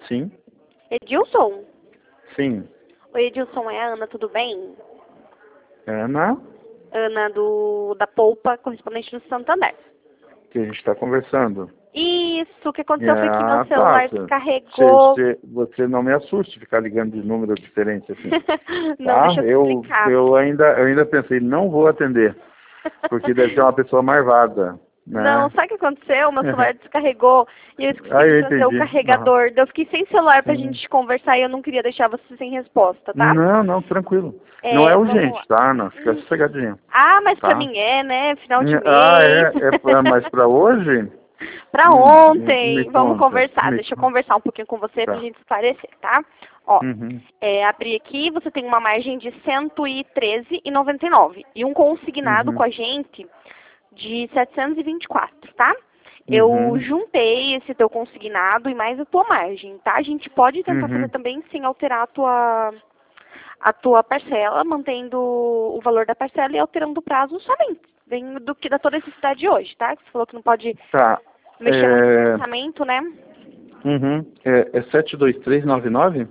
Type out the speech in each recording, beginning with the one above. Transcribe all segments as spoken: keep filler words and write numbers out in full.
Sim, Edilson? sim. Oi, Edilson, é a Ana, tudo bem? Ana, Ana do, da Polpa, correspondente do Santander. que a gente está conversando. Isso, o que aconteceu foi que meu Ah, celular tá. descarregou. Você, você não me assuste ficar ligando de número diferente assim. Não, Tá? deixa eu te Eu, explicar. eu, ainda, eu ainda pensei, não vou atender, porque deve ser uma pessoa marvada, Não, né? sabe o que aconteceu? Meu celular descarregou e eu esqueci Ah, de eu trazer o entendi. Aham. carregador. Daí eu fiquei sem celular pra Hum. gente conversar e eu não queria deixar você sem resposta, tá? Não, não, tranquilo. Não é É, vamos lá. urgente, tá? Não, fica Hum, sossegadinho, Ah, mas pra tá? mim é, né? Final de Ah, mês. é? É pra, mas pra hoje? Pra Hum, me, me ontem. Vamos conta. conversar. Me, Deixa eu conversar um pouquinho com você pra tá. gente esclarecer, tá? Ó, Uhum. é, abri aqui, você tem uma margem de cento e treze reais e noventa e nove centavos. E um consignado Uhum. com a gente de setecentos e vinte e quatro, tá? Eu Uhum. juntei esse teu consignado e mais a tua margem, tá? A gente pode tentar fazer Uhum. também sem alterar a tua, a tua parcela, mantendo o valor da parcela e alterando o prazo somente. Vem do que da tua necessidade de hoje, tá? Você falou que não pode Tá. mexer muito no É, orçamento, né? uhum. É, é sete dois três nove nove?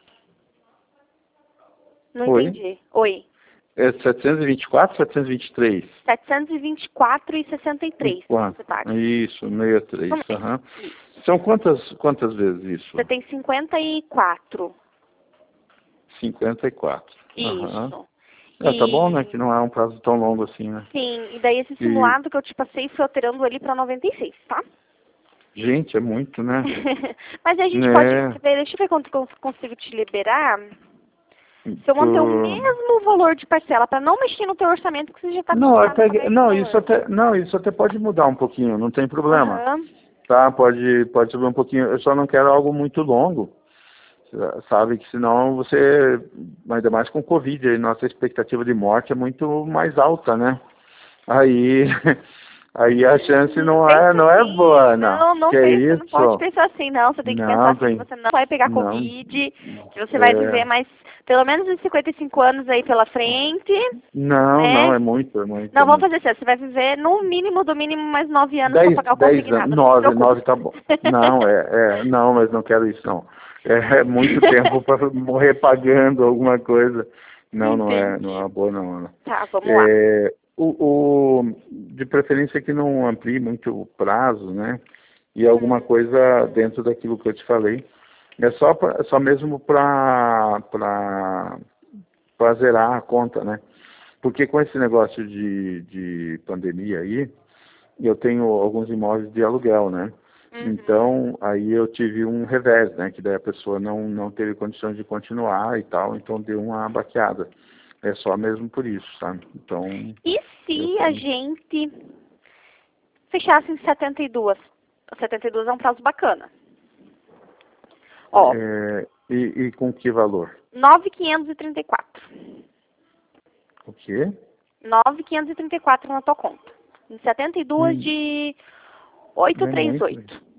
Não Oi? entendi. Oi. É setecentos e vinte e quatro ou setecentos e vinte e três? setecentos e vinte e quatro reais e sessenta e três centavos Quatro. você paga. Isso, sessenta e três. No mês. Aham. Isso. São quantas, quantas vezes Você isso? tem cinquenta e quatro. cinquenta e quatro. Aham. Isso. É, tá bom, né? Que E não é um prazo tão longo assim, né? sim, e daí esse E, simulado que eu te passei foi alterando ali para noventa e seis, tá? gente, é muito, né? Mas a gente pode É. ver, deixa eu ver quanto que eu consigo te liberar. Se eu manter o Tu... mesmo valor de parcela, para não mexer no teu orçamento, que você já está Não, acostumado a até, pagar esse não, isso valor. até, não, isso até pode mudar um pouquinho, não tem problema. Aham. Tá, pode, pode subir um pouquinho. Eu só não quero algo muito longo. Sabe que senão você, ainda mais com Covid, aí nossa expectativa de morte é muito mais alta, né? Aí, aí a chance Não não é, pensa não é assim, boa, não. não, não Que é pensa, não pode isso? pensar assim, não. Você tem que pensar Não, assim que tem, você não vai pegar não. Covid, que você vai viver É, mais pelo menos uns cinquenta e cinco anos aí pela frente, não, não, né? é muito, é muito, é Não, vamos muito. fazer assim, você vai viver no mínimo do mínimo mais nove anos para Dez, pagar o dez anos, consignado, não se nove, preocupe. nove tá bom. Não, é, é, não, mas não quero isso, não. É, é muito tempo para morrer pagando alguma coisa. Não, não é, não é Entendi. uma boa, não. Ana. Tá, vamos lá. É, o, o, de preferência que não amplie muito o prazo, né? E alguma Hum. coisa dentro daquilo que eu te falei. É só, pra, só mesmo para para zerar a conta, né? Porque com esse negócio de, de pandemia aí, eu tenho alguns imóveis de aluguel, né? Uhum. Então, aí eu tive um revés, né? Que daí a pessoa não, não teve condições de continuar e tal, então deu uma baqueada. É só mesmo por isso, sabe? Então, E eu se a tenho... gente fechasse em setenta e duas? setenta e duas é um prazo bacana. Ó, É, e, e com que valor? nove mil quinhentos e trinta e quatro. O quê? nove mil quinhentos e trinta e quatro na tua conta. Em setenta e duas Hum, de não é muito. oitocentos e trinta e oito.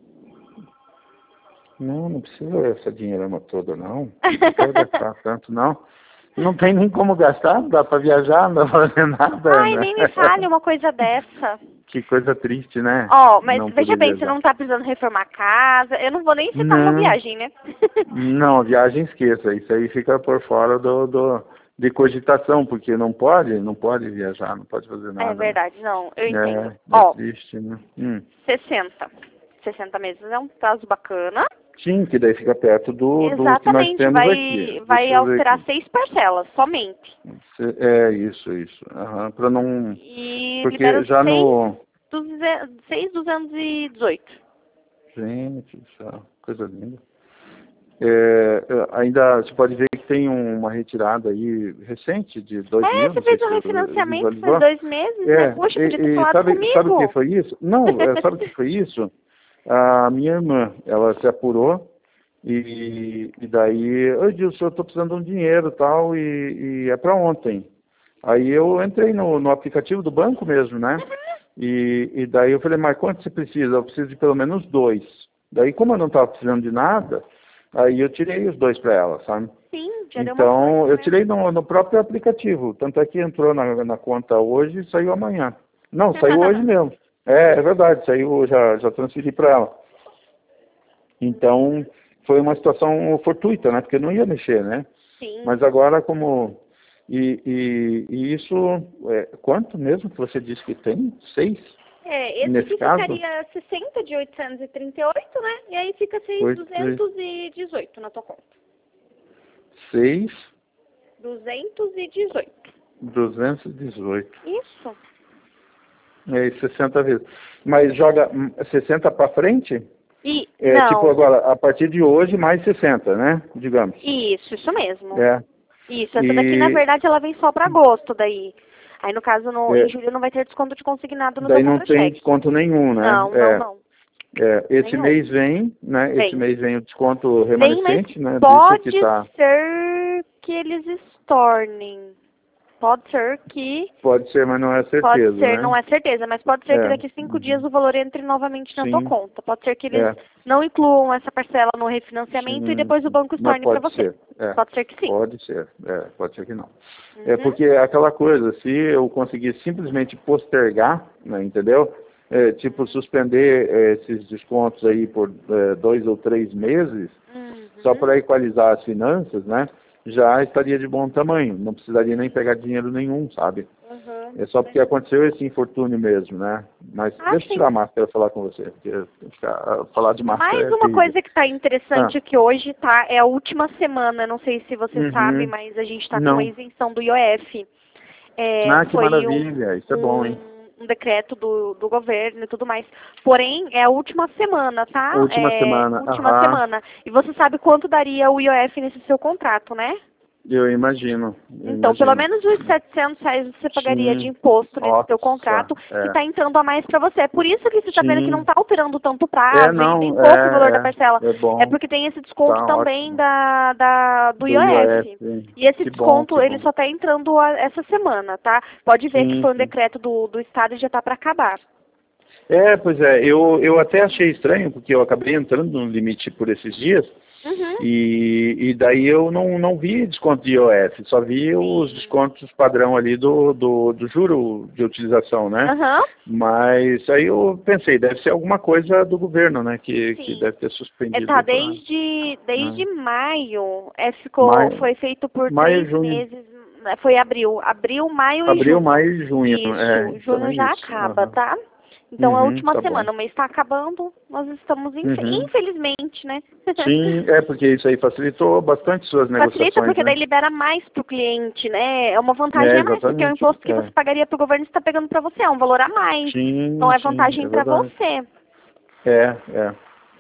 Não, não precisa essa dinheirama toda, não. Não quero gastar tanto, não. Não tem nem como gastar, não dá para viajar, não dá para fazer nada, Ai, né? nem me fale uma coisa dessa. Que coisa triste, né? Ó, mas Não veja poder bem, você viajar. não tá precisando reformar a casa. Eu não vou nem citar uma Não, viagem, né? não, viagem esqueça. Isso aí fica por fora do, do, de cogitação, porque não pode, não pode viajar, não pode fazer É nada, né? verdade, não, eu entendo. É, é Ó, triste, né? Hum. sessenta. sessenta meses é um prazo bacana. Sim, que daí fica perto do, do que nós Exatamente, temos aqui. vai, Deixa vai eu ver alterar aqui. seis parcelas, somente. Cê- É, isso, isso. Aham, para não... E Porque libera já seis, no... seis duzentos e dezoito. Gente do céu, coisa linda. É, é, ainda você pode ver que tem um- uma retirada aí recente de dois É, mil, você não sei fez se um você refinanciamento faz visualizou. dois meses, né? É, Poxa, podia ter e, e falado sabe, sabe o que comigo. foi isso? Não, é, sabe o que foi isso? A minha irmã, ela se apurou e, e daí, oi Dilson, eu estou precisando de um dinheiro e tal, e, e é para ontem. Aí eu entrei no, no aplicativo do banco mesmo, né? E, e daí eu falei, mas quanto você precisa? Eu preciso de pelo menos dois. Daí, como eu não estava precisando de nada, aí eu tirei os dois para ela, sabe? Sim, já deu uma Então, força, eu né? tirei no, no próprio aplicativo. Tanto é que entrou na, na conta hoje e saiu amanhã. Não, saiu hoje mesmo. É, é verdade, saiu, já, já transferi para ela. Então, foi uma situação fortuita, né? Porque eu não ia mexer, né? Sim. Mas agora como... E, e, e isso, é, quanto mesmo que você disse que tem? Seis? É, esse Nesse aqui caso? ficaria sessenta de oitocentos e trinta e oito, né? E aí fica seis duzentos e dezoito na tua conta. Seis? duzentos e dezoito. duzentos e dezoito. Isso. É, sessenta vezes. Mas joga hum, sessenta para frente? E, É, não. tipo agora, a partir de hoje, mais sessenta, né? Digamos. Isso, isso mesmo. É. Isso, essa E... daqui, na verdade, ela vem só para agosto daí. Aí, no caso, no, É. em julho não vai ter desconto de consignado no Daí teu não tem contra-cheque. desconto nenhum, né? Não, É. não, não. É, esse Nenhum. mês vem, né? Vem. Esse mês vem o desconto Vem, mas remanescente, né? pode Disso que tá... ser que eles estornem. Pode ser que... Pode ser, mas não é certeza, Pode ser, né? não é certeza, mas pode ser que É. daqui cinco Uhum. dias o valor entre novamente na tua Sim. conta. Pode ser que eles É. não incluam essa parcela no refinanciamento Sim, e depois o banco mas estorne para pode você. ser. É. Pode ser que sim. Pode ser, é, pode ser que não. Uhum. É porque é aquela coisa, se eu conseguir simplesmente postergar, né, entendeu? É, tipo, suspender é, esses descontos aí por é, dois ou três meses, Uhum. só para equalizar as finanças, né? Já estaria de bom tamanho, não precisaria nem pegar dinheiro nenhum, sabe? Uhum. É só porque aconteceu esse infortúnio mesmo, né? Mas Ah, deixa eu sim. tirar a máscara e falar com você, porque ficar, falar de máscara Mais é uma terrível. coisa que está interessante Ah. aqui hoje, tá? É a última semana, não sei se você Uhum. sabe, mas a gente está com Não. a isenção do I O F. É, Ah, que foi um, maravilha, isso é bom, hein? um, um decreto do, do governo e tudo mais. Porém, é a última semana, tá? Última É, semana, última aham, semana. E você sabe quanto daria o I O F nesse seu contrato, né? eu imagino, eu Então, pelo imagino. menos os setecentos reais você pagaria de Sim, imposto nesse nossa, seu contrato, que é, está entrando a mais para você. É por isso que você está vendo que não sim, está alterando tanto o é, prazo e nem não, pouco o valor da é, parcela. é, é É bom, porque tem esse desconto tá também ótimo, da, da, do do I O I O F. F, E esse que bom, desconto, que ele bom. só está entrando a, essa semana, tá? Pode ver que Sim, foi um sim. decreto do, do Estado e já está para acabar. É, pois é, eu, eu até achei estranho, porque eu acabei entrando no limite por esses dias, Uhum. e, e daí eu não, não vi desconto de I O F, só vi os descontos padrão ali do, do, do juro de utilização, né? Aham. Mas aí eu pensei, deve ser alguma coisa do governo, né? Que, que Sim. deve ter É, suspendido. tá, pra- desde, desde né? maio, é, ficou, Maio, foi feito por maio, três junho. meses, né, foi abril, abril, maio e Abril, junho. maio e junho. É, Isso, junho também já isso. acaba, Aham. tá? Então a Uhum, última tá bom. semana, o mês está acabando, nós estamos, infe- Uhum. infelizmente, né? Sim, é porque isso aí facilitou bastante suas Facilita negociações, porque daí né? libera mais para o cliente, né? É uma É, vantagem a mais, porque o exatamente. imposto que você É. pagaria para o governo está pegando para você, é um valor a mais. Então Sim, é sim, vantagem é para verdade. você. É, é.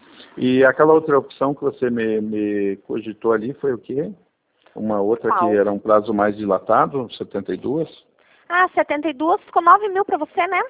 E aquela outra opção que você me, me cogitou ali foi o quê? Uma outra que Qual? era um prazo mais dilatado, setenta e dois? Ah, setenta e dois ficou nove mil para você, né?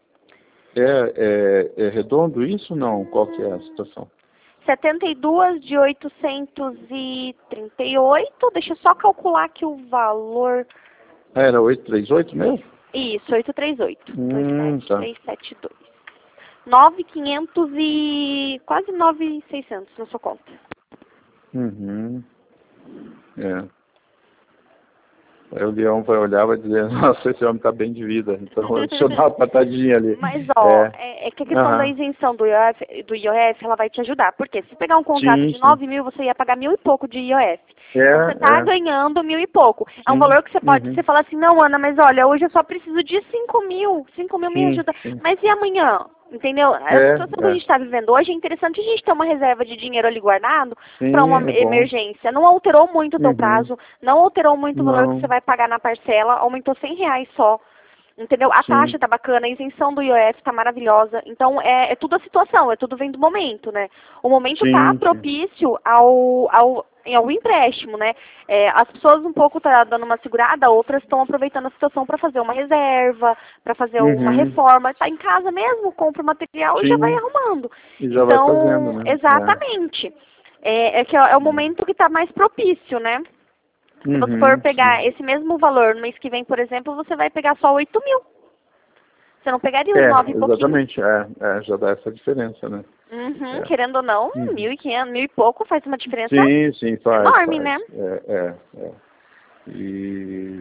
É, é, é redondo isso? Não. Qual que é a situação? setenta e dois de oitocentos e trinta e oito. Deixa eu só calcular aqui o valor. Ah, era oitocentos e trinta e oito mesmo? Isso, oitocentos e trinta e oito. Hum, tá. dois sete três sete dois. nove mil e quinhentos e quase nove mil e seiscentos na sua conta. Uhum. É. Aí o leão vai olhar e vai dizer, nossa, esse homem está bem de vida. Então, deixa eu dar uma patadinha ali. Mas, ó, É. é, é que a questão da Aham. isenção do I O F, do I O F, ela vai te ajudar. Porque se pegar um contrato Sim, de sim. nove mil, você ia pagar mil e pouco de I O F. É, Então, você está é. ganhando mil e pouco. É um Sim. valor que você pode, Uhum. você fala assim, não, Ana, mas olha, hoje eu só preciso de cinco mil. cinco mil me Sim, ajuda. sim. Mas e amanhã? Entendeu? A É, situação que a é. gente está vivendo hoje é interessante a gente ter uma reserva de dinheiro ali guardado para Sim, uma é bom. emergência. Não alterou muito o teu Uhum. prazo, não alterou muito o valor que você Não. vai pagar na parcela, aumentou cem reais só. Entendeu? A Sim. taxa tá bacana, a isenção do I O F tá maravilhosa. Então, é, é tudo a situação, é tudo vem do momento, né? O momento tá Sim, sim. propício ao, ao, ao empréstimo, né? É, as pessoas um pouco tá dando uma segurada, outras estão aproveitando a situação para fazer uma reserva, para fazer uma Uhum. reforma. Tá em casa mesmo, compra o material e já vai Sim. arrumando. E já vai fazendo, Então, né? exatamente. É, é que é o momento que tá mais propício, né? É. Se você for Uhum. pegar Sim. esse mesmo valor no mês que vem, por exemplo, você vai pegar só oito mil. Você não pegaria os É, nove e pouquinho. exatamente. É, é, já dá essa diferença, né? Uhum, É. querendo ou não, Uhum. mil e quinhentos, mil e pouco faz uma diferença Sim, sim, faz, enorme, faz. né? É, é, é. E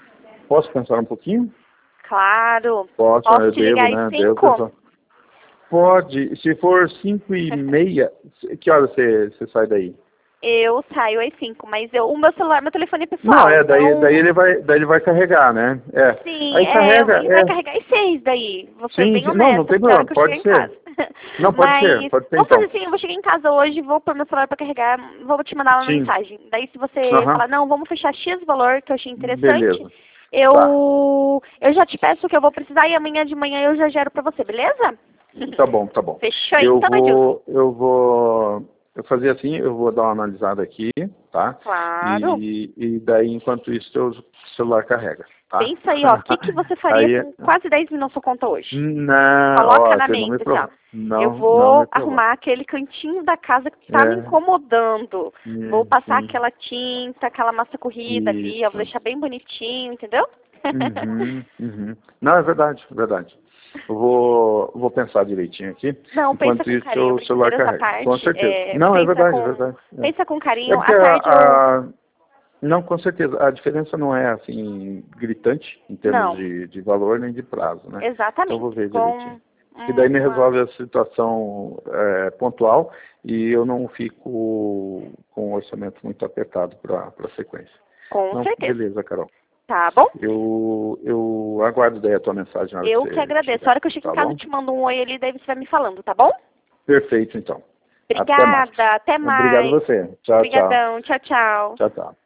posso pensar um pouquinho? Claro. Posso, Posso eu te devo, ligar às né? Devo cinco? pensar. Pode, se for cinco e meia, que hora você, você sai daí? Eu saio às cinco, mas eu, o meu celular, meu telefone é pessoal. Não, é, daí, então... daí, ele, vai, daí ele vai carregar, né? É. Sim, Aí é, carrega, ele é. vai carregar às seis daí. Vou ser Sim, bem sim, honesta, não, não tem porque é a hora problema, que eu pode cheguei em ser. casa. Não, pode Mas, ser, pode ser vamos então. fazer assim, eu vou chegar em casa hoje, vou pôr meu celular pra carregar, vou te mandar uma Sim. mensagem. Daí se você Aham. falar, não, vamos fechar X valor, que eu achei interessante, Beleza. eu, Tá. eu já te peço o que eu vou precisar e amanhã de manhã eu já gero pra você, beleza? Tá bom, tá bom. Fechou Eu então, Edilson? vou, eu vou, eu fazer assim, eu vou dar uma analisada aqui, tá? Claro. E, e daí, enquanto isso, o celular carrega, tá? Pensa aí, ó, o que, que você faria Aí, com quase dez mil na sua conta hoje? não, Coloca ó, na você não me mente, assim, ó. provoca. Não, Eu não vou me provoca. arrumar aquele cantinho da casa que tá me É, incomodando. Vou sim, passar sim. aquela tinta, aquela massa corrida ali, ó, vou Isso. deixar bem bonitinho, entendeu? Uhum, uhum. Não, é verdade, é verdade. Eu vou, vou pensar direitinho aqui. Não, pensa Enquanto com isso, carinho, o celular brincadeiras à carrega. Com parte. certeza. É, Não, é pensa verdade, é com, verdade. É, pensa com é carinho. porque À a, tarde eu... a- não, com certeza. A diferença não é assim gritante em termos Não, de, de valor nem de prazo, né? Então eu vou exatamente. ver direitinho. Com Que daí me uma... resolve a situação é, pontual e eu não fico com um orçamento muito apertado para a sequência. Com Não, certeza. beleza, Carol. Tá bom? Eu, eu aguardo daí a tua mensagem na hora Eu que que você agradeço. A chegar. hora que eu chego Tá em casa bom? eu te mando um oi ali, daí você vai me falando, tá bom? Perfeito, então. Até mais. Obrigada, até Obrigado mais. a você. Tchau, tchau. Obrigadão, tchau, tchau. Tchau, tchau.